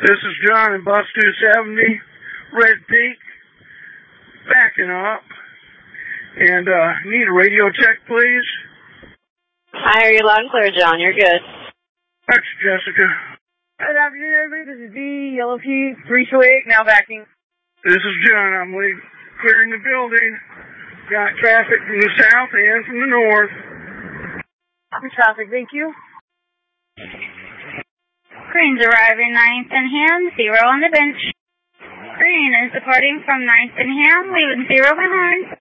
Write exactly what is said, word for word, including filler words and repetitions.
This is John in bus two seventy, Red Peak, backing up. And, uh, need a radio check, please? I hear you loud and clear, John. You're good. That's Jessica. Good afternoon, everybody. This is V, Yellow Peak, three two eight, now backing. This is John. I'm leaving, clearing the building. Got traffic from the south and from the north. Traffic, thank you. Green's arriving ninth and Ham, zero on the bench. Green is departing from ninth and Ham, leaving zero behind.